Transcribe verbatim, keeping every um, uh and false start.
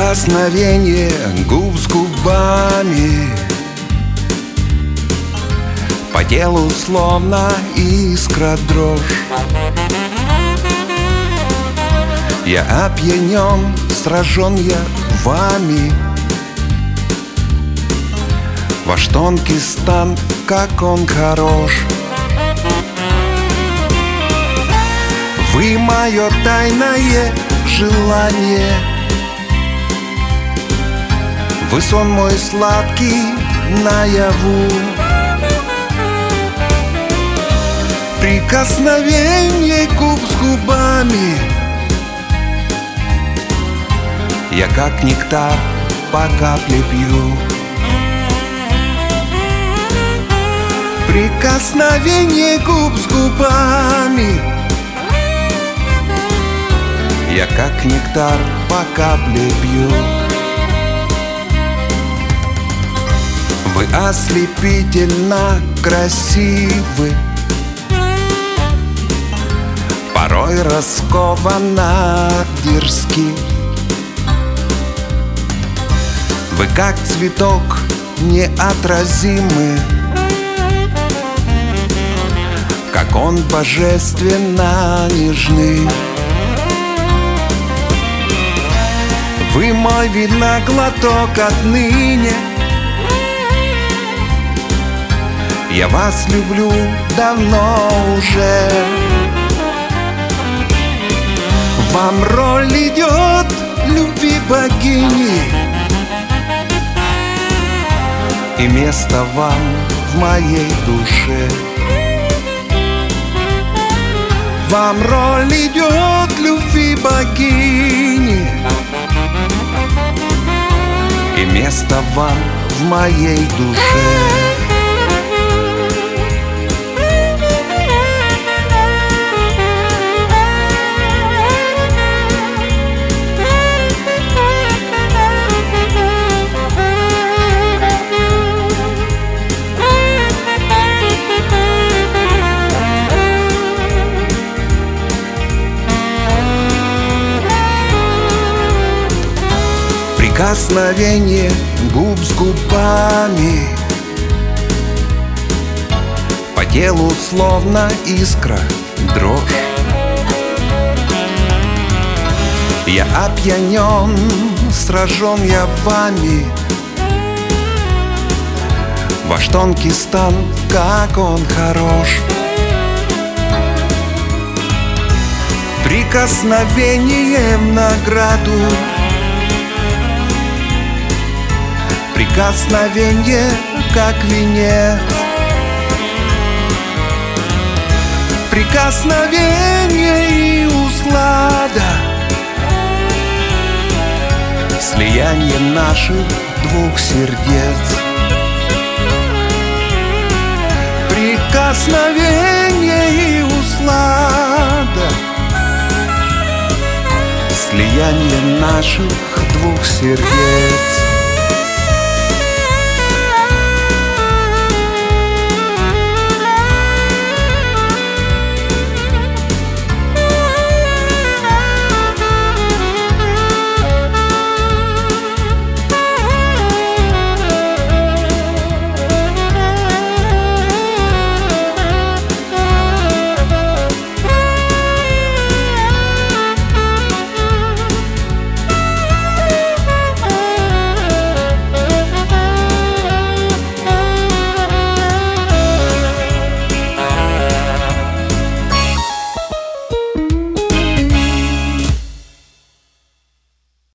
Прикосновение губ с губами по телу словно искра дрожь. Я опьянен, сражен я вами. Ваш тонкий стан, как он хорош. Вы мое тайное желание. Вы сон мой сладкий наяву. Прикосновение губ с губами. Я как нектар по капле пью. Прикосновение губ с губами. Я как нектар по капле пью. Вы ослепительно красивы, порой раскованно дерзки. Вы как цветок неотразимы, как он божественно нежны. Вы мой виноглоток отныне. Я вас люблю давно уже. Вам роль идет любви богини, и место вам в моей душе. Вам роль идет любви богини, и место вам в моей душе. Прикосновение губ с губами по телу словно искра дрожь. Я опьянен, сражен я вами. Ваш тонкий стан, как он хорош. Прикосновением награду. Прикосновение, как венец. Прикосновение и услада. Слияние наших двух сердец. Прикосновение и услада. Слияние наших двух сердец.